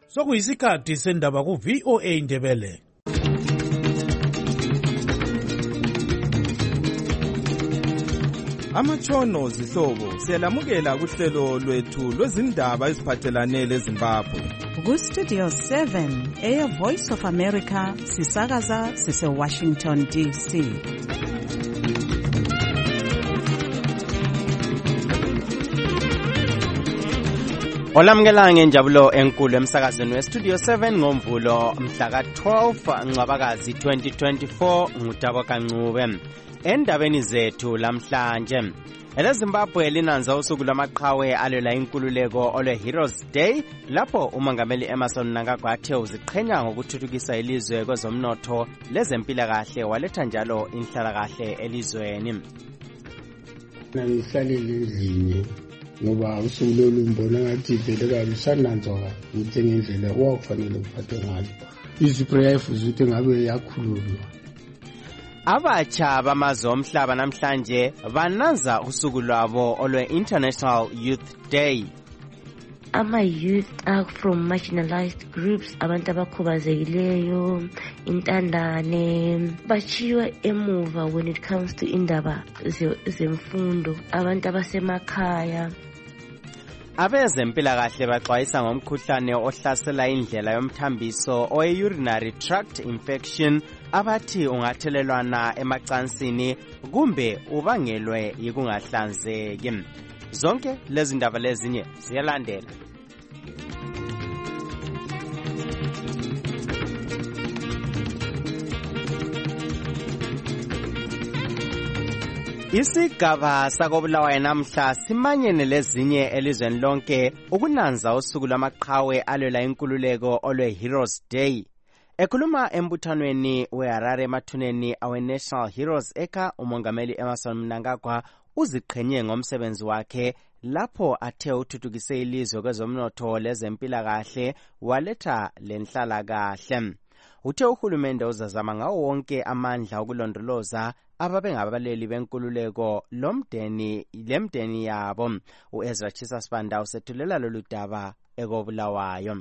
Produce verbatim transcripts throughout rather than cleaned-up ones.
Sokuyisikhathi sendaba ku V O A Ndebele. Amatshono zihlobo siyalamukela kuhlelo lwethu lwezindaba eziphathelane leZimbabwe. Ku Studio seven, Air Voice of America, sisakaza sise Washington D C. Olamukela ngenjabulo enkulu emsakazweni we Studio seven ngomvulo mhla ka twelve Ncwabakazi twenty twenty-four ngutabo kaNcube. Endabeni zethu lamhlanje, eleZimbabwe linanza usuku lwamaqhawe alwela inkululeko olwe Heroes Day, lapho umongameli Emmerson Mnangagwa athe uziqhenya ngokuthuthukisa ilizwe kwezomnotho lezempilakahle, waletha njalo inhlalakahle elizweni. Nangihlalele endlini ngoba usuku lolu mbona ngathi vele kabi sananzwa ngithe ngendlela wakufanele uphathe ngalo. Izipre yayifuza ukuthi ngabe yakhululwa. Abatsha bamazwe omhlaba namhlanje bananza usuku lwabo olwe International Youth Day. Ama-youth are from marginalized groups, abantu abakhubazekileyo, intandane, bachiwa emuva when it comes to indaba zemfundo, abantu abasemakhaya. Abezempilakahle baxwayisa ngomkhuhlane ohlasela indlela yomthambiso owe-urinary tract infection, abathi ungathelelwana emacansini kumbe ubangelwe yikungahlanzeki. Zonke lezi ndaba lezinye ziyalandela. Isigaba sakobulawayo namhla simanyene lezinye elizweni lonke ukunanza usuku lwamaqhawe alwela inkululeko olwe Heroes Day. Ekhuluma embuthanweni weHarare emathuneni awe National Heroes eka, umongameli Emmerson Mnangagwa uziqhenye ngomsebenzi wakhe lapho athe uthuthukise ilizwe kwezomnotho lezempilakahle, waletha lenhlalakahle. Uthe uhulumende uzazama ngawo wonke amandla ukulondoloza ababengabaleli benkululeko lomdeni lemdeni yabo. uEzra Chisa Sibanda usethulela lolu daba ekobulawayo.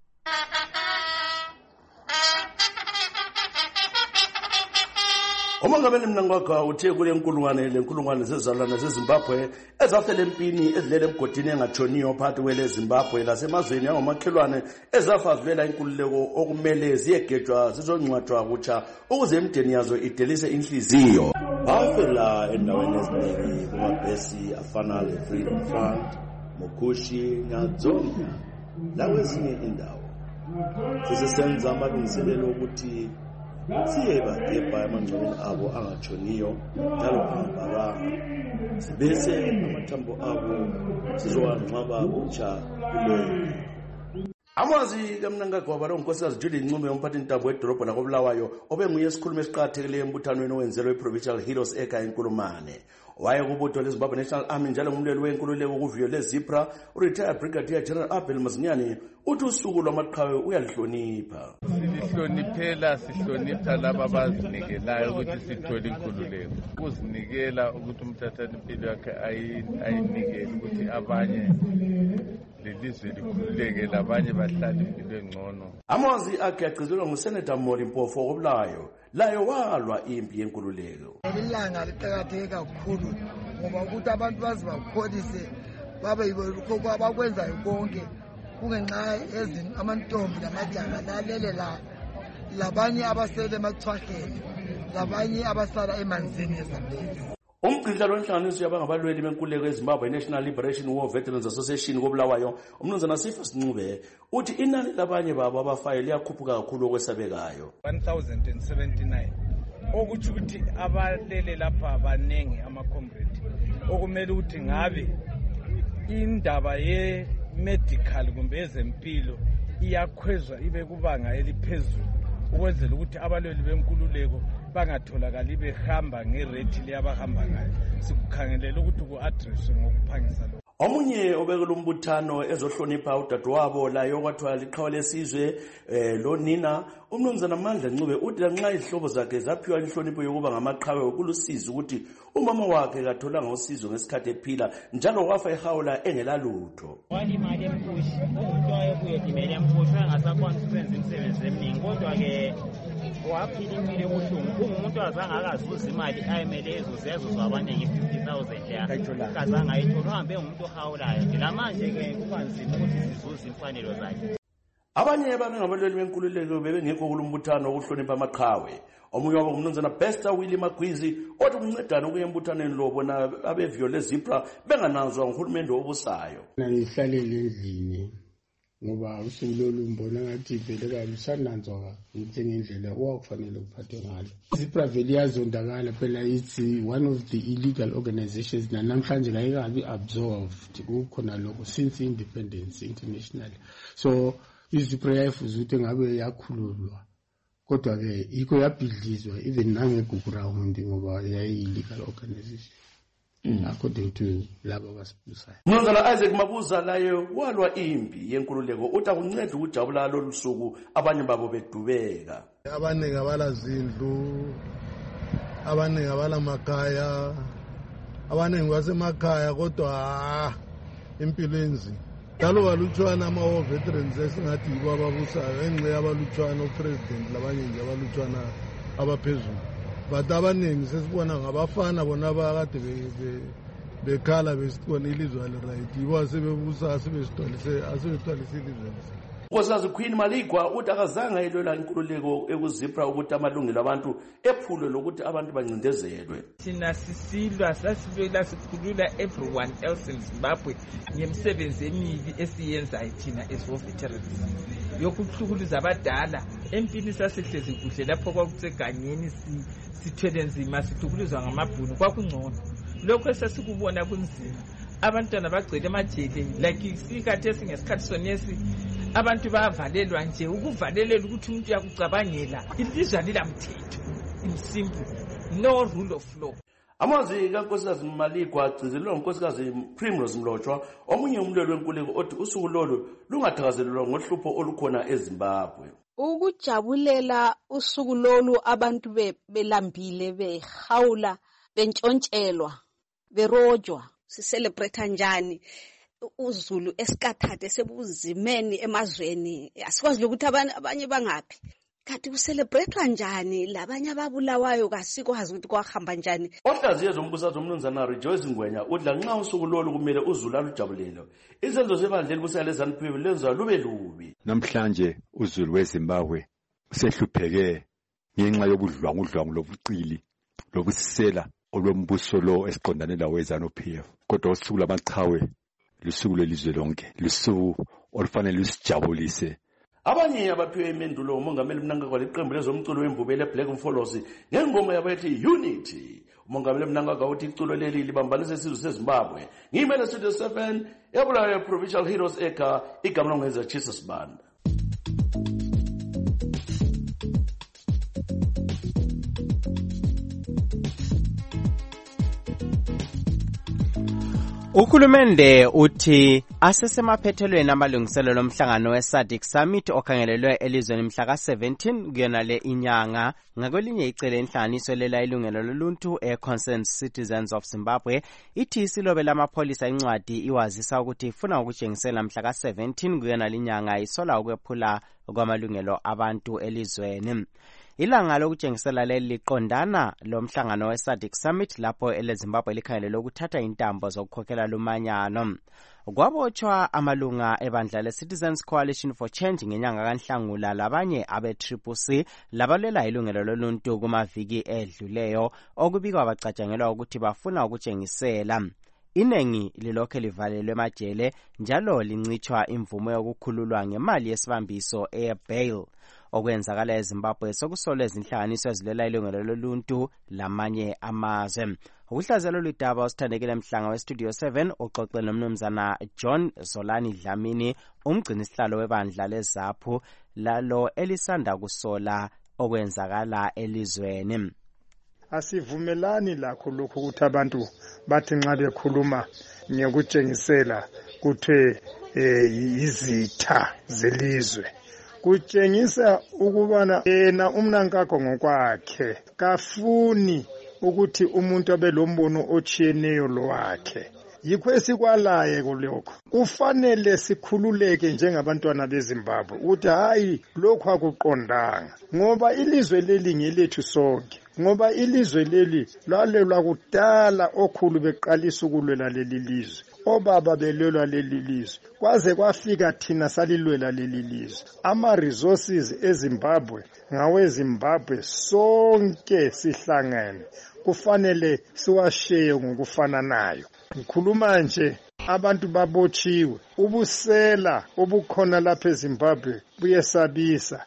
Umongameli Mnangagwa uthe kule nkulungwane lenkulungwane zezizalwane zeZimbabwe ezafela empini ezilele emgodini engatshoniyo phakathi kwele Zimbabwe lasemazweni angomakhelwane ezafazwela inkululeko okumele ziyegejwa zizongcwatshwa kutsha ukuze imdeni yazo idelise inhliziyo. Bafela endaweni eziningi kumabhesi afana le-Freedom Front, Mukushi, Nyadzonga lawezinye indawo. Sisesenza amalungiselelo ukuthi siye bagebha emangcwabeni abo angatshoniyo njalo phambaba sibese amathambo abo sizowangcwaba kutsha kuleyo. Amazwi kaMnangagwa balo unkosikazi Judy Ncube yomphathi intambo edolobho lakobulawayo obenguye isikhulumo esiqhakathekileyo embuthanweni owenzelwe iProvincial Heroes eka eNkulumane. Waye kubutho leZimbabwe National Army njalo ngumlweli wenkululeko kuviyo leZipra, uRetired Brigadier General Abel Mazinyane uthi usuku lwamaqhawe uyalihlonipha. Silihloniphela sihlonipha laba abazinikelayo ukuthi sithole inkululeko. Ukuzinikela ukuthi umthathane impilo yakhe ayinikele ukuthi abanye lelizwe likhululeke labanye bahlale impilo engcono. Amazwi akhe agcizelwa nguSenator Moli Mpofu okubulayo, layo walwa impi yenkululeko. Ilanga liqakatheke kakhulu ngoba ukuthi abantu bazi bakholise babe yikho abakwenzayo konke kungenxa ezini amantombi namajaha lalele la labanye abasele emachwaheni labanye abasala emanzini eZambia. Umgqidlalo wenhlanganiso yabangabalweli benkululeko eZimbabwe National Liberation War Veterans Association kobulawayo, umnumzana Sifas Ncube uthi inani labanye babo abafayo liyakhuphuka kakhulu okwesabekayo. one thousand seventy-nine okuthi ukuthi abalele lapha abanengi ama-comrade okumele ukuthi ngabe indaba ye medical kumbe ezempilo iyakhwezwa ibe kubanga eliphezulu ukwenzela ukuthi abalweli benkululeko bangatholakali behamba ngerate leyabahamba ngayo. Sikukhangelela ukuthi ku-addresswe ngokuphangisa lo. Omunye obekela umbuthano ezohlonipha udadewabo layo kwathiwa liqhawe lesizwe eh lo nina umnumzana Mandla Ncube uthi lanxa izihlobo zakhe zaphiwa inhlonipho yokuba ngamaqhawe ukulusiza ukuthi umama wakhe katholanga usizo ngesikhathi ephila njalo wafa ehawula engelalutho. Wali imali empushi umuntu wayebuye egibele emkhoshwe ngasakwanisa ukwenza imisebenzi eminingi kodwa-ke waphila impilo ebuhlungu ungumuntu azange akazuza imali ayemele ezuze ezuzwa abaningi i-fifty thousand ya kazange ayithola uhambe ngumuntu ohawulayo nje la manje-ke kuba nzima ukuthi sizuze imfanelo zakhe. Abanye babengabalweli benkululeko bebengekho kulumbuthano wokuhlonipha amaqhawe. Omunye wabo ngumnumzana Bester Willie Magwizi othi kuncedana ukuya embuthaneni lo bona abevyole zebra bengananzwa nguhulumende obusayo. Ngihlalele endlini ngoba usuku lolu mbona ngathi vele kabi sananzwa ngithe ngendlela owakufanele uphathe ngalo. Zebra vele yazondakala phela ithi one of the illegal organizations namhlanje kayikabi absolved kukhona lokho since independence international. So izipra yayifuza ukuthi ngabe yakhululwa kodwa ke iko yabhidlizwa even nangeGugurawundi ngoba yayi-illegal organization mm. according to labo abasibusayo. Mnumzana Isaac Mabuza laye walwa impi yenkululeko uthi akunceda ukujabula lolu suku abanye babo bedubeka. Abaningi abalazindlu, abaningi abalamakhaya, abaningi basemakhaya kodwa impilo enzima. Njalo balutshwana ama-veterans esingathi yibo ababusayo engxe abalutshwana upresident labanye nje abalutshwana abaphezulu but abaningi sesibona ngabafana bona abakade bekhala besibona ilizwe aliright yibo asebebusa asebesithwalise ilizwe. Nkosikazi Queen Maligwa uthi akazange ayilwela inkululeko ekuzipra ukuthi amalungelo abantu ephulwe lokuthi abantu bancindezelwe. Thina sisilwa sasivela sikhulula everyone else in Zimbabwe ngemisebenzi emibi esiyenzayo thina as veterans yokuhlukuluza abadala empini sasihlezi kuhle lapho kwakuseganyeni sithwele nzima sihlukuluzwa ngamabhunu kwakungcono lokho esasikubona kunzima abantwana bagcwele emajele like sikhathi esingesikhathi sonesi abantu bavalelwa nje ukuvalelela ukuthi umuntu yakucabangela ilizwe lilamthetho imsimple no rule of law. Amazi kaNkosikazi Maligwa agcizelelwa nguNkosikazi Primrose Mlotshwa omunye umlweli wenkululeko othi usuku lolu lungathakazelelwa ngohlupho olukhona eZimbabwe. Ukujabulela usuku lolu abantu belambile behawula bentshontshelwa berojwa sicelebrate njani uZulu esikathathe sebuzimeni emazweni asikwazi ukuthi abanye bangaphi kanti kucelebrate kanjani labanye ababulawayo kasikwazi ukuthi kwahamba njani. Ohlaziye zombusazwe umnumzana Rejoice Ngwenya udla nxa usuku lolu kumele uZulu alujabulele izenzo zebandla elibusela leZANU-P F lenza lube lubi. Namhlanje uZulu weZimbabwe usehlupheke ngenxa yobudlwangudlwangu lobuqili lobusisela olwembuso lo esiqondane lawo weZANU-P F kodwa usuku lamaqhawe lusuku lelizwe lonke lusuku olufanele lusijabulise. Abanye abaphiwe imendulo umongameli Mnangagwa leqembu lezomculo wembubele Black Mfolosi ngengoma yabo ethi Unity. Umongameli Mnangagwa uthi iculo leli libambanise isizwe seZimbabwe. Ngimele Studio seven yabulawa Provincial Heroes Eka igama longeza Jesus Band. Ukhulumende uthi asesemaphethelweni amalungiselelo omhlangano we-SADC Summit okhangelelwe elizweni mhla ka seventeen kuyona le inyanga ngakwelinye icele inhlanganiso lela ilungelo loluntu e-Concerned Citizens of Zimbabwe ithi isilobe lamapholisa incwadi iwazisa ukuthi ifuna ukutshengisela mhla ka seventeen kuyona linyanga isola ukwephula kwamalungelo abantu elizweni. Ilanga lokutshengisela leli liqondana lomhlangano we-SADC Summit lapho eleZimbabwe likhangelelwe ukuthatha intambo zokukhokhela lumanyano. Kwabotshwa amalunga ebandla le-Citizens Coalition for Change ngenyanga kaNhlangula labanye abe-Triple C labalwela ilungelo loluntu kumaviki edluleyo okubikwa bacatshangelwa ukuthi bafuna ukutshengisela. Iningi lilokhe livalelwe emajele njalo lincitshwa imvumo yokukhululwa ngemali yesibambiso e-bail. Okwenzakala eZimbabwe sokusolwe izinhlanganiso ezilwela ilungelo loluntu lamanye amazwe. Ukuhlazela loludaba usithandekile mhlanga we-Studio seven oxoxe nomnumzana John Zolani Dlamini umgcini sihlalo webandla leZAPU lalo elisanda kusola okwenzakala elizweni. Asivumelani lakho lokho ukuthi abantu bathi nxa bekhuluma ngekutshengisela kuthe izitha zelizwe. Kutshengisa ukubana yena umnankakho ngokwakhe kafuni ukuthi umuntu abelombono otshiyeneyo lowakhe. yikho esikwalaye kulokho. Kufanele sikhululeke njengabantwana beZimbabwe ukuthi hayi lokho akuqondanga, ngoba ilizwe leli ngelethu sonke, ngoba ilizwe leli lalelwa kudala okhulu beqalisa ukulwela leli lizwe, obaba belwela leli lizwe, kwaze kwafika thina salilwela leli lizwe. Ama-resources eZimbabwe ngaweZimbabwe sonke sihlangene, kufanele siwasheye ngokufananayo. Ngikhuluma nje abantu babotshiwe, ubusela obukhona lapha eZimbabwe buyesabisa,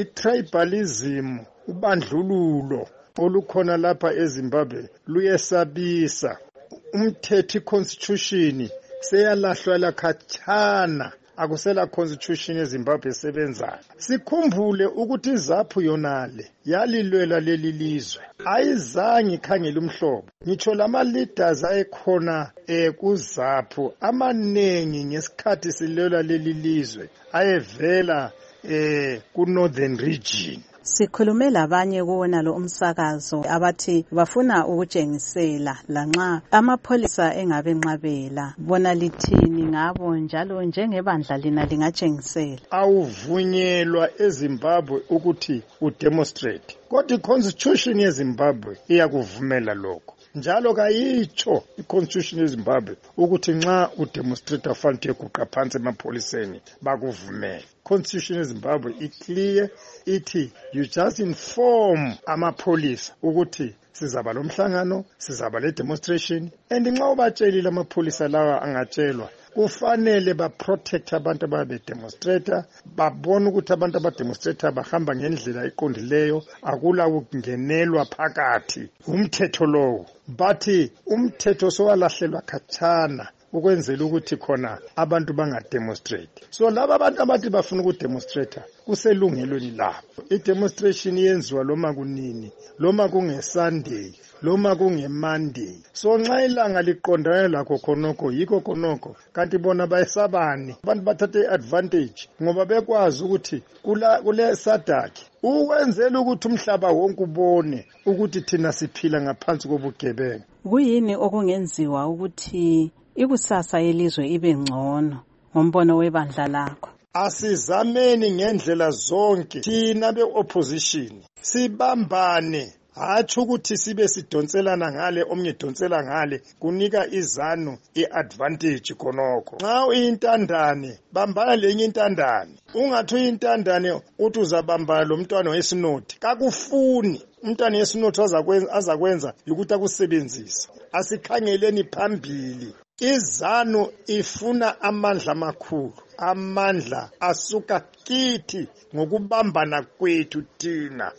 i-tribalism, ubandlululo olukhona lapha eZimbabwe luyesabisa. Umthetho constitution seyalahlwa lakhatshana, akusela constitution eZimbabwe esebenzayo. Sikhumbule ukuthi iZAPU yonale yalilwela leli lizwe, ayizange ikhangela umhlobo. Ngitsho lama leaders ayekhona eh kuZAPU amanengi ngesikhathi silwela leli lizwe ayevela eh ku northern region. Sikhulume labanye kuwona lo umsakazo abathi bafuna ukutshengisela lanxa amapholisa engabe enqabela, bona lithini ngabo njalo njengebandla lina lingatshengisela? Awuvunyelwa eZimbabwe ukuthi udemonstrate, kodwa iconstitution yeZimbabwe iyakuvumela lokho. Njalo kayitsho iconstitution yeZimbabwe ukuthi nxa udemonstrate ufanele ukuguqa phansi emapholiseni bakuvumele. Constitution yeZimbabwe iclear ithi you just inform amapholisa ukuthi sizaba lomhlangano, sizaba le demonstration, and nxa ubatshelile amapholisa lawa angatshelwa kufanele ba protect abantu ababe demonstrator, babone ukuthi abantu aba demonstrator bahamba ngendlela eqondileyo, akula ukungenelwa phakathi. Umthetho lowo bathi umthetho sowalahlelwa khatshana ukwenzela ukuthi khona abantu bangademonstrate. So laba abantu abathi bafuna ukudemonstrate kuselungelweni labo. I-demonstration yenziwa loma kunini, loma kungeSunday, loma kungeMonday. So nxa ilanga liqondane lakho khonoko yikho khonoko, kanti bona bayesabani. Abantu bathathe advantage ngoba bekwazi ukuthi kula kule sadaki ukwenzela ukuthi umhlaba wonke ubone ukuthi thina siphila ngaphansi kobugebengu. Kuyini okungenziwa ukuthi ikusasa yelizwe ibe ngcono ngombono webandla lakho? Asizameni ngendlela zonke thina be-opposition sibambane, hatshi ukuthi sibe sidonselana ngale omnye donsela ngale, kunika izanu i-advantage khonokho. Nxa uyintandane bambana lenye intandane, ungathi uyintandane uthi uzabambana lo mntwana wesinothi, kakufuni. Umntwana wesinothi azakwenza azakwenza ukuthi akusebenzise. Asikhangeleni phambili. Izanu ifuna amandla amakhulu, amandla asuka kithi ngokubambana kwethu thina.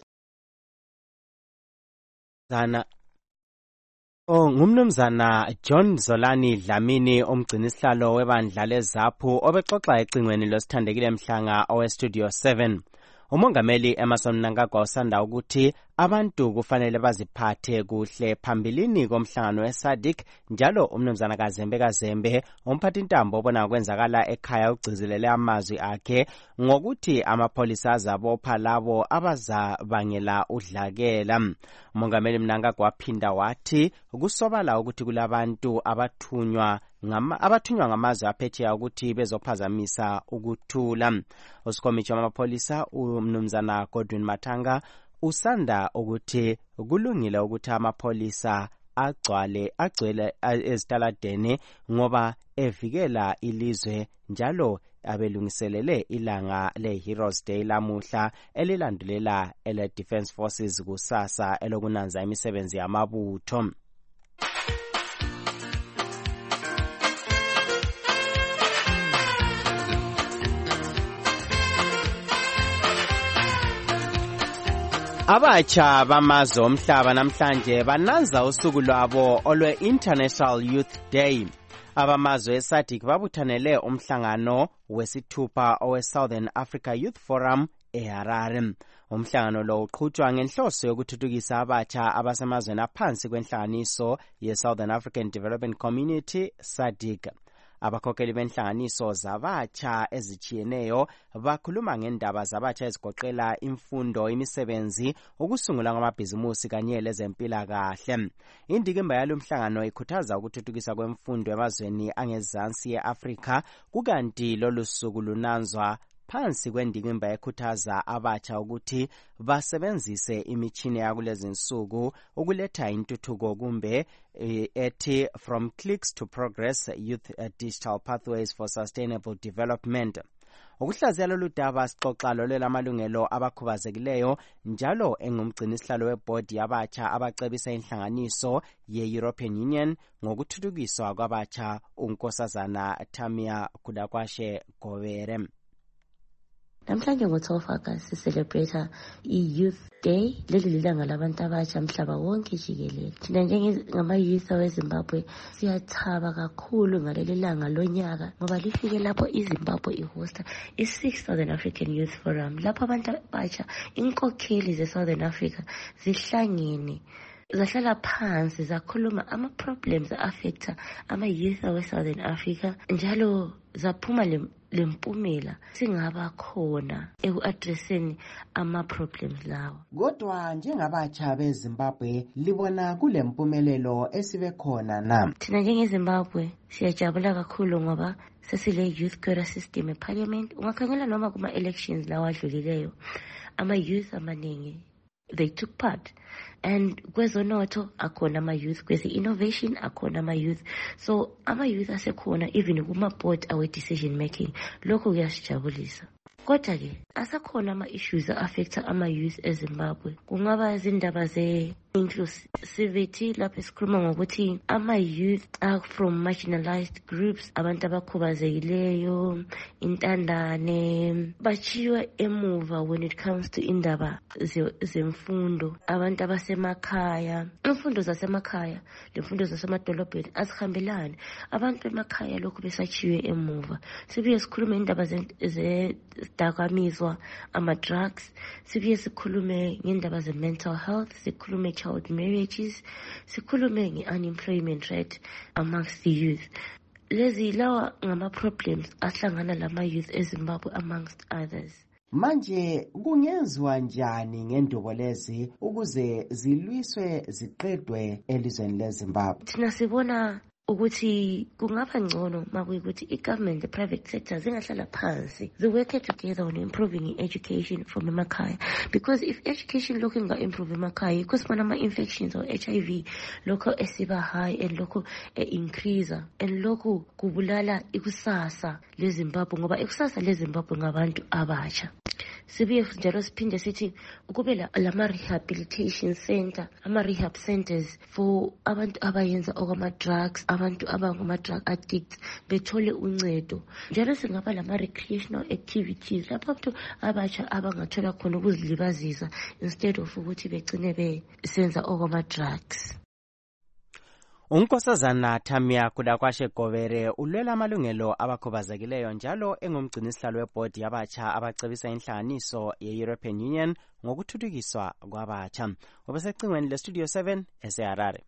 Zana Oh ngumnumzana John Zolani Dlamini omgcinisihlalo webandla leZAPU obexoxa ecingweni losithandekile Mhlanga owe Studio seven. Umongameli Emmerson Mnangagwa usanda ukuthi abantu kufanele baziphathe kuhle phambilini komhlangano weSADC, njalo umnumzana Kazembe Kazembe umphathi intambo obona kwenzakala ekhaya ugcizelele amazwi akhe ngokuthi amapholisa azabopha labo abazabangela udlakela. Umongameli Mnangagwa waphinda wathi kusobala ukuthi kulabantu abathunywa ngama abathunywa ngamazwe aphetsheya ukuthi bezophazamisa ukuthula. Usikhomitsho wamapholisa umnumzana Godwin Mathanga usanda ukuthi kulungile ukuthi amapholisa agcwale agcwele ezitaladeni ngoba evikela ilizwe, njalo abelungiselele ilanga le-Heroes Day lamuhla elilandulela ele Defence Forces kusasa elokunanza imisebenzi yamabutho. Abatsha bamazwe omhlaba namhlanje bananza usuku lwabo olwe-International Youth Day. Abamazwe eSADC babuthanele umhlangano wesithupha owe-Southern Africa Youth Forum eHarare. Umhlangano lo uqhutshwa ngenhloso yokuthuthukisa abatsha abasemazweni aphansi kwenhlanganiso ye-Southern African Development Community SADC. Abakhokheli benhlanganiso zabatsha ezichiyeneyo bakhuluma ngendaba zabatsha ezigoqela imfundo, imisebenzi, ukusungula kwamabhizimusi kanye lezempilakahle. Indikimba yalomhlangano ikhuthaza ukuthuthukisa kwemfundo emazweni angezansi ye-Afrika, kukanti lolu suku lunanzwa phansi kwendikimba ekhuthaza abatsha ukuthi basebenzise imichini yakulezi nsuku ukuletha intuthuko kumbe ethi From Clicks to Progress, Youth Digital Pathways for Sustainable Development. Ukuhlaziya lolu daba sixoxa lolwela amalungelo abakhubazekileyo njalo engumgcinisihlalo webhodi yabatsha abacebisa inhlanganiso ye-European Union ngokuthuthukiswa kwabatsha uNkosazana Tamia Kudakwashe Gobere. Namhlanje ngo-twelve August sicelebrate i-Youth Day, leli lilanga labantu abatsha mhlaba wonke jikelele. Thina njengama-youth aweZimbabwe siyathaba kakhulu ngaleli langa lonyaka ngoba lifike lapho iZimbabwe ihosta i-sixth Southern African Youth Forum, lapho abantu abatsha, inkokheli ze-Southern Africa zihlangene zahlala phansi zakhuluma ama-problems affecta ama-youth awe-Southern Africa njalo zaphuma le lempumela singaba khona eku-addresseni ama-problems lawo. Kodwa njengabatsha beZimbabwe libona kule mpumelelo esibe khona na? Thina njengeZimbabwe siyajabula kakhulu ngoba sesile youth quota system eParliament. Ungakhangela noma kuma-elections lawa adlulileyo, ama-youth amaningi they took part. And kwezonotho akhona ama-youth, kweze-innovation akhona ama-youth. So ama-youth asekhona even kuma-board awe-decision making. Lokho kuyasijabulisa. Kodwa-ke asakhona ama-issues a-affecta ama-youth eZimbabwe. Kungaba izindaba ze-inclusivity lapho esikhuluma ngokuthi ama-youth are from marginalized groups, abantu abakhubazekileyo, intandane, bachiwe emuva when it comes to indaba zemfundo. Abantu abasemakhaya, imfundo zasemakhaya, lemfundo zasemadolobheni azihambelani. Abantu emakhaya lokhu besachiwe emuva. Sibuye sikhulume indaba ze dakamizwa, ama-drugs, sibuye sikhulume ngendaba ze-mental health, sikhulume child marriages, sikhulume nge-unemployment rate amongst the youth. Lezi lawa ngama-problems ahlangana lama-youth eZimbabwe amongst others. Manje kungenziwa njani ngendubo lezi ukuze zilwiswe ziqedwe elizweni leZimbabwe? Thina sibona ukuthi kungaba ngcono makuyikuthi i-government, the private sector zingahlala phansi, they work together on improving education from emakhaya, because if education lokhu inga-improve emakhaya kusibona ama-infections or H I V lokho esiba high and lokho e-increase and lokho kubulala ikusasa leZimbabwe ngoba ikusasa leZimbabwe ngabantu abatsha. Sibuye njalo siphinde sithi ukube lama-rehabilitation center, ama-rehab centers for abantu abayenza okwama-drugs, abantu abangama-drug addicts bethole uncedo. Njalo singaba lama-recreational activities lapho abantu abatsha abangathola khona ukuzilibazisa instead of ukuthi begcine besenza okwama-drugs. Unkosazana Tamia Kudakwashe Gobere ulwela amalungelo abakhubazekileyo njalo engumgcinisihlalo webhodi yabatsha abacebisa inhlanganiso ye-European Union ngokuthuthukiswa kwabatsha. Ubesecingweni le-Studio seven eseHarare.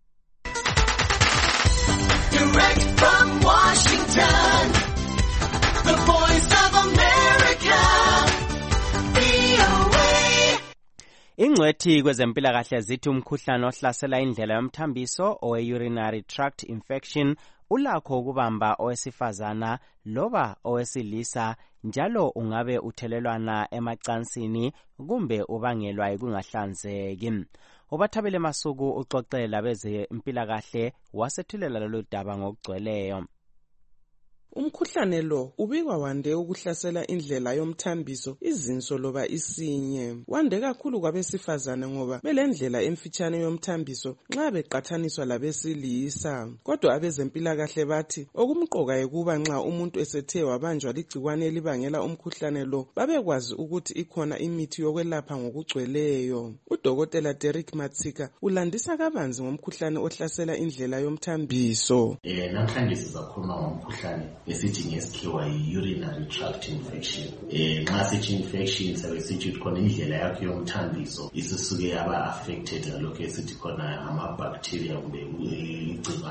Direct from Washington, the Voice of America, V O A. Ingcwethi kwezempilakahle zithi umkhuhlane ohlasela indlela yomthambiso owe-urinary tract infection ulakho ukubamba owesifazana loba owesilisa njalo ungabe uthelelwana emacansini kumbe ubangelwa yikungahlanzeki. Ubathabile Masuku uxoxela bezempilakahle wasethulela lolu daba ngokugcweleyo. Umkhuhlane lo ubikwa wande ukuhlasela indlela yomthambiso, izinso loba isinye. Wande kakhulu kwabesifazane ngoba belendlela emfitshane yomthambiso nxa beqathaniswa labesilisa. Kodwa abezempilakahle bathi okumqoka ekuba nxa umuntu esethe wabanjwa ligcikwane elibangela umkhuhlane lo babekwazi ukuthi ikhona imithi yokwelapha ngokugcweleyo. Udokotela Derek Matsika ulandisa kabanzi ngomkhuhlane ohlasela indlela yomthambiso. Eh namhlanje sizakhuluma ngomkhuhlane esithi ngesikhiwa yi-urinary tract infection. Eh nxa sithi infection sabe sithi khona indlela yakho yomthambiso isisuke yaba affected ngalokho esithi khona ama-bacteria kumbe igcikwane.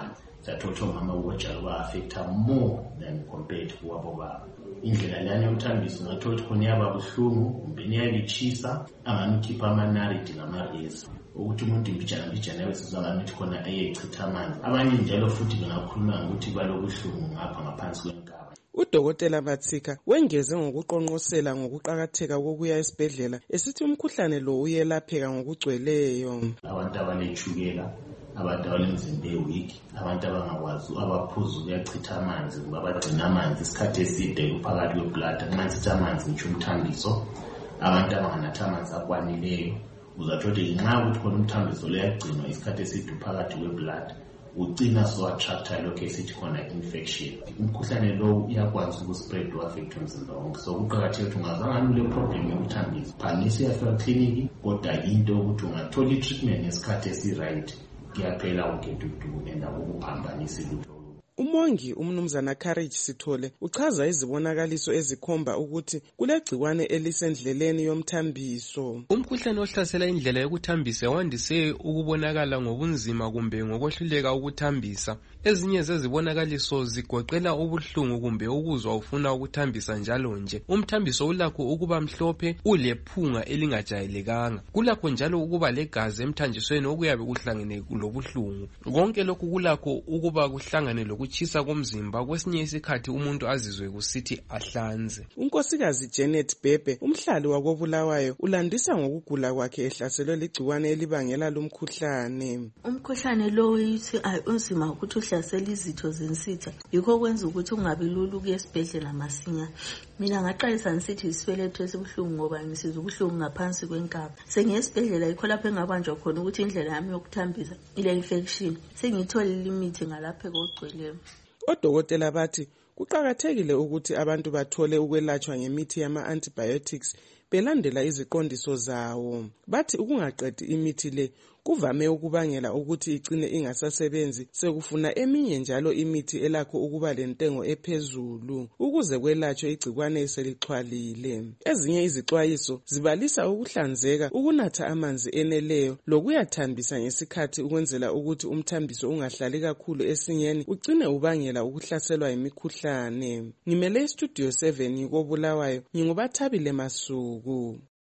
sathola ukuthi omama ukojalo ba-affecta more than compared to wabo baba. Indlela leyana yomthambiso ungathola ukuthi khona iyaba buhlungu kumbe iyabitshisa angani ukhipha amanaridi ngamarezi ukuthi umuntu imbijana mbijana yabe sizwa ngani ukuthi khona ayechitha amanzi. Abanye njalo futhi bengakhuluma ngokuthi balobuhlungu ngapha ngaphansi kwenkaba. Udokotela Matsika wengeze ngokuqonqosela ngokuqakatheka kokuya esibhedlela esithi umkhuhlane lo uyelapheka ngokugcweleyo. Abantu abanetshukela, abantu abanemizimba e-weak, abantu abangakwazi abaphuza ukuyachitha amanzi ngoba bagcina amanzi isikhathi eside kuphakathi kwe-blood. Amanzi amanzi ngisho umthambiso, abantu abanganatha amanzi akwanileyo uzathola ukuthi nxa ukuthi khona umthambiso leyagcinwa isikhathi eside phakathi kwe-blood ugcina so attracta lokho esithi khona infection. Umkhuhlane lo uyakwazi ukuspread u-affect umzimba wonke. So kuqakathekile ukuthi ungazange ule problem yomthambiso phanisa uyafika clinic kodwa into ukuthi ungathola i-treatment ngesikhathi esi-right kuyaphela ugedudu enda ukuphambanisa lutho. Umongi umnumzana Courage Sithole uchaza izibonakaliso ezikhomba ukuthi kulegciwane elisendleleni yomthambiso. Umkhuhlane ohlasela indlela yokuthambisa wandise ukubonakala ngobunzima kumbe ngokwehluleka ukuthambisa. Ezinye zezibonakaliso zigoqela ubuhlungu kumbe ukuzwa ufuna ukuthambisa njalo nje. Umthambiso ulakho ukuba mhlophe ulephunga elingajayelekanga. Kulakho njalo ukuba legazi emthanjisweni okuyabe kuhlangene lobuhlungu. Konke lokhu kulakho ukuba kuhlangane lo ukuchisa komzimba kwesinye isikhathi umuntu azizwe kusithi ahlanze. Unkosikazi Janet Bebe umhlali wakobulawayo ulandisa ngokugula kwakhe ehlaselwe ligciwane elibangela lumkhuhlane. Umkhuhlane lo uyithi unzima ukuthi uhlasela izitho zensitha yikho kwenza ukuthi ungabi lula ukuya esibhedlela masinya. Mina ngaqalisa ngisithi isibeletho esibuhlungu ngoba ngisizwa ubuhlungu ngaphansi kwenkaba. Sengiyesibhedlela yikho lapho engabanjwa khona ukuthi indlela yami yokuthambisa ile infection. Sengithola imithi ngalapha kokugcweleyo. Odokotela bathi kuqakathekile ukuthi abantu bathole ukwelatshwa ngemithi yama-antibiotics belandela iziqondiso zawo. Bathi ukungaqedi imithi le kuvame ukubangela ukuthi igcine ingasasebenzi sekufuna eminye njalo imithi elakho ukuba lentengo ephezulu ukuze kwelatshwe igcikwane eselixhwalile. Ezinye izixwayiso zibalisa ukuhlanzeka, ukunatha amanzi eneleyo lokuyathambisa ngesikhathi ukwenzela ukuthi umthambiso ungahlali kakhulu esinyeni ugcine ubangela ukuhlaselwa yimikhuhlane. Ngimele istudio seven kobulawayo ngingubathabile Masuku.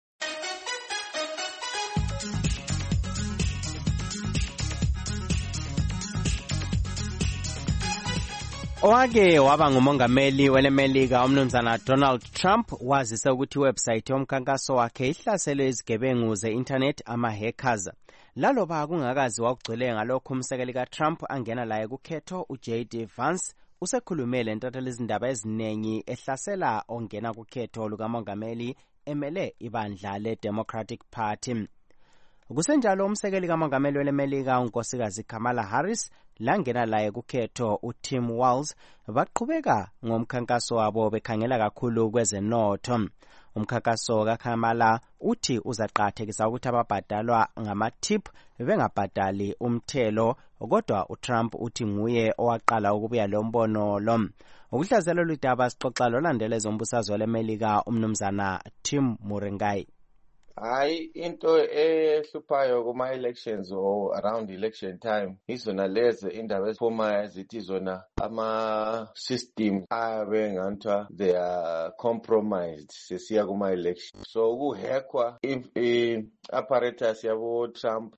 Owake waba ngumongameli welemelika umnumzana Donald Trump wazise ukuthi iwebsite yomkhankaso wakhe ihlaselwe izigebengu ze-internet ama-hackers. Laloba kungakazi wakugcwele ngalokho umsekeli ka-Trump angena laye kukhetho uJ D Vance usekhulumele entatheleni izindaba eziningi ehlasela ongena kukhetho lukamongameli emele ibandla le-Democratic Party. Kusenjalo umsekeli kamongameli welemelika unkosikazi Kamala Harris langena laye kukhetho uTim Walz baqhubeka ngomkhankaso wabo bekhangela kakhulu kwezenotho. Umkhankaso kaKamala uthi uzaqathekisa ukuthi ababhadalwa ngama-tip bengabhadali umthelo, kodwa uTrump uthi nguye owaqala ukubuya lo mbono lo. Ukuhlazela ludaba sixoxa lolandela ezombusazwe welemelika umnumzana Tim Murengai. Hayi into ehluphayo kuma elections or around election time izona lezi indaba eziphuma ezithi zona ama system abe nganthwa they are compromised sesiya kuma election. So ukuhackwa if apparatus yabo Trump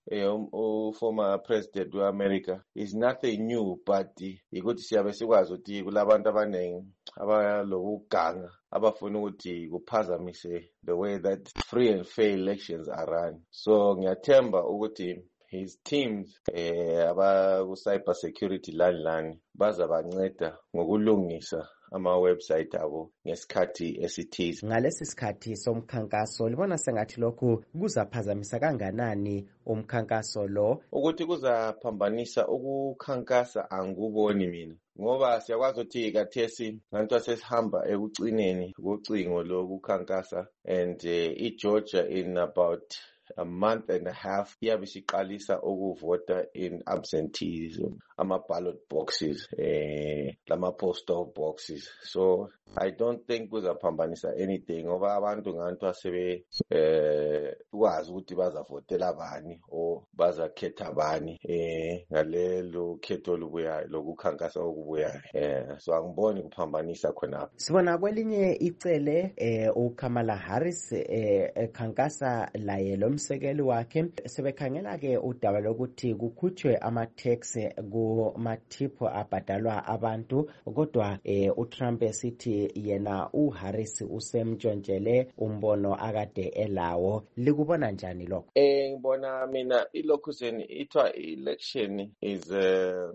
u former president we America is nothing new, but ikuthi siyabe sikwazi ukuthi kulabantu abanengi abalokuganga abafuna ukuthi kuphazamise the way that free and fair elections are run. So ngiyathemba ukuthi his teams eh aba cyber security lani lani baza banceda ngokulungisa ama website abo ngesikhathi esithize. Ngalesi sikhathi somkhankaso libona sengathi lokhu kuzaphazamisa kanganani umkhankaso lo? Ukuthi kuzaphambanisa ukukhankasa anguboni mina, ngoba siyakwazi ukuthi kathesi nganto sesihamba ekucineni kocingo lokukhankasa and uh, iGeorgia in about a month and a half iyabe siqalisa ukuvota in absenteeism, ama-ballot boxes, eh, lama-postal boxes. So I don't think kuzaphambanisa anything ngoba abantu nganto asebe eh kwazi ukuthi bazavotela bani o bazakhetha bani eh ngalelo khetho olubuyayo lokukhankasa okubuyayo. Eh so angiboni kuphambanisa khona. Sibona kwelinye icele eh uKamala Harris eh ekhankasa laye lomsekeli wakhe sebekhangela ke udaba lokuthi kukhutshwe ama-tax ku-mathipho abhadalwa abantu, kodwa eh uTrump esithi yena uHarris usemtshontshele umbono akade elawo. Likubona njani lokho? Eh ngibona mina ilokuzeni ithiwa election is uh,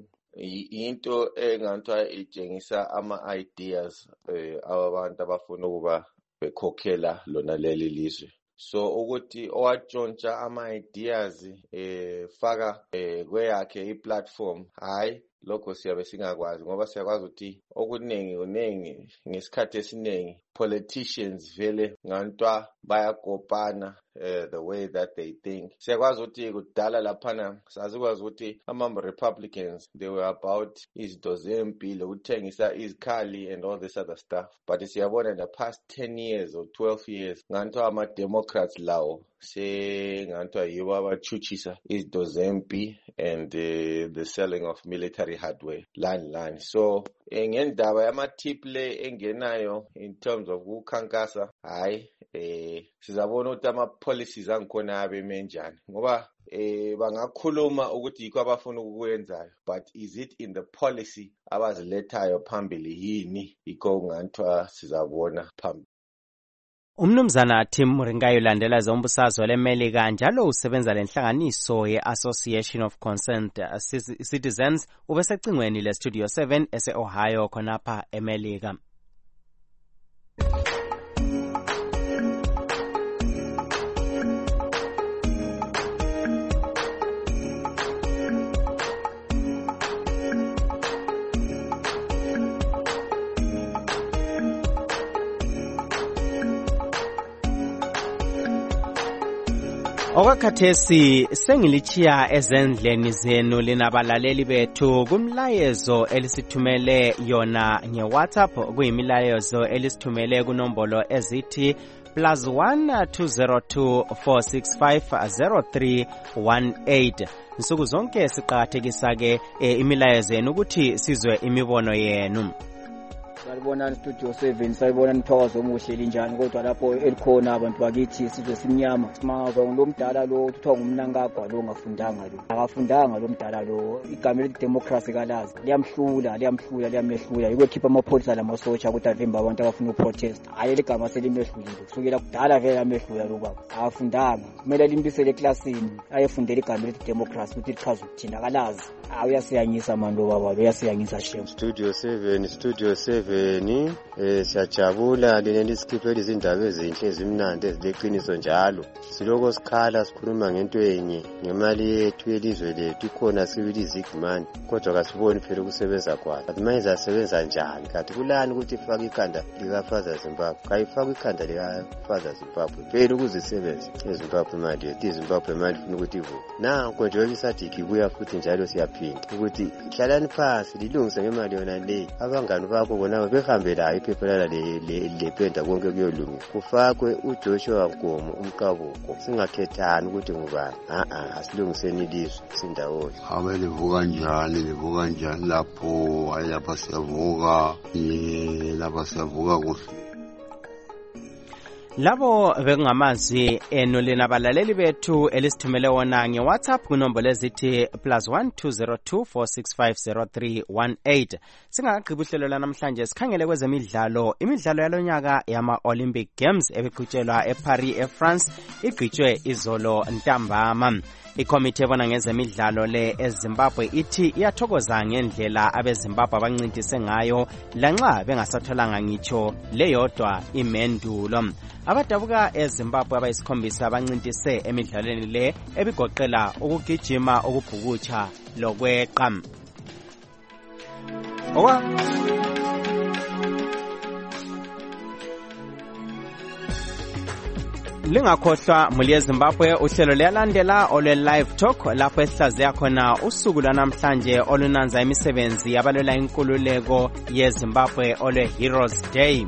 into enganthwa itshengisa ama-ideas eh abantu abafuna ukuba bekhokhela lona leli lizwe. So ukuthi owatshontsha ama-ideas eh faka eh kweyakhe i-platform, hayi lokho siyabe singakwazi ngoba siyakwazi ukuthi okuningi uningi ngesikhathi esiningi politicians vele ngantwa bayakopana uh, the way that they think. Siyakwazi ukuthi kudala laphana sasikwazi ukuthi ama-Republicans they were about izinto zempilo ukuthengisa izikhali and all this other stuff, but siyabona in the past ten years or twelve years ngantwa ama-Democrats lawo se ngantwa yibo abachuchisa izinto zempi and uh, the selling of military hardware line line. So ngendaba yama-tip le engenayo in terms of ukukhankasa, hayi eh sizabona ukuthi ama-policies angikhona abe menjani ngoba eh bangakhuluma ukuthi yikho abafuna ukukwenzayo, but is it in the policy abazilethayo phambili yini? Yikho ngantwa sizabona phambili. Umnumzana Tim Ringayo landela zombusazwe leMelika njalo usebenza lenhlanganiso ye-Association of Concerned Citizens ubesecingweni le-Studio seven ese-Ohio khonapha eMelika. Okwakhathesi sengilichiya ezendleni zenu linabalaleli bethu kumlayezo elisithumele yona nge-WhatsApp, kuyimilayezo elisithumele kunombolo ezithi plus one two zero two four six five zero three one eight. Nsuku zonke siqakathekisa ke e, imilayezo yenu ukuthi sizwe imibono yenu. Salibona Studio seven, salibona nithokoza omuhle linjani, kodwa lapho elikhona abantu bakithi sizwe simnyama. Simanga lo mdala lo uthiwa ngumnankagwa lo ngafundanga lo. Akafundanga lo mdala lo. Igama elithi democracy kalazi. Liyamhlula, liyamhlula, liyamehlula. Yikokhipha amapholisa lamasotsha ukuthi avimba abantu abafuna ukuprotest. Hayi ligama selimehlulile. Kusukela kudala vele amehlula lo baba. Akafundanga. Kumele limbisele eklasini ayefundela igama elithi democracy ukuthi lichaza ukuthina kalazi. Awuyasiyanyisa manje lo baba, uyasiyanyisa shem. Studio seven, Studio seven. Eh siyajabula leli sikhiphela izindaba ezinhle ezimnandi ezileqiniso njalo. Siloko sikhala sikhuluma ngento enye ngemali yethu yelizwe lethu ikhona sibili zigmani, kodwa kasiboni phela ukusebenza kwayo. Kanti manje izasebenza njani? Kanti kulani ukuthi ifake ikhanda likaFaza Zimbabwe? Kayifaka ikhanda likaFaza Zimbabwe phela ukuzisebenza eZimbabwe imali yethu. iZimbabwe imali ifuna ukuthi ivuke. Nanko nje isathi ibuya futhi njalo siyaphinda ukuthi hlalani phansi lilungise ngemali yona le. Abangani bakho bona behambela iphepha le le penda konke kuyolunga. Kufakwe uJoshua Nkomo umkabuko, singakhethani ukuthi ngubani. A a asilungiseni ilizwe sindawonye. Abe livuka njani livuka njani lapho ayapha siyavuka ye lapha siyavuka kuhle. Labo bekungamazwi enu linabalaleli bethu elisithumele wona nge-WhatsApp kunombolo ezithi plus one two zero two four six five zero three one eight. Singakagqibi uhlelo lanamhlanje sikhangele kwezemidlalo. Imidlalo yalonyaka yama-Olympic Games ebiqhutshelwa eParis eFrance igqitshwe izolo ntambama. Ikomiti ebona ngezemidlalo le eZimbabwe ithi iyathokoza ngendlela abeZimbabwe abancintise ngayo lanxa bengasatholanga ngitsho leyodwa imendulo. Abadabuka eZimbabwe abayisikhombisa abancintise emidlalweni le ebigoqela ukugijima, ukubhukutsha lokweqa. Owa Lingakhohlwa muli yeZimbabwe uhlelo liyalandela olwe live talk lapho esihlaziya khona usuku lwanamhlanje olunanza imisebenzi yabalwela inkululeko yeZimbabwe olwe Heroes Day.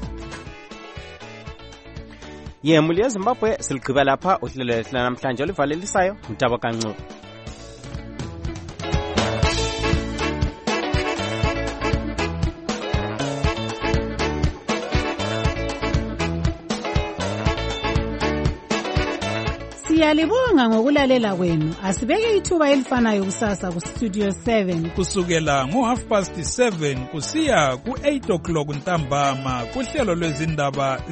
Ye muli yeZimbabwe siligqiba lapha uhlelo lethu namhlanje olivalelisayo Mtabo Kancu. Siyalibonga ngokulalela kwenu. Asibeke ithuba elifanayo kusasa ku Studio seven kusukela ngo half past seven kusiya ku eight o'clock ntambama kuhlelo lwezindaba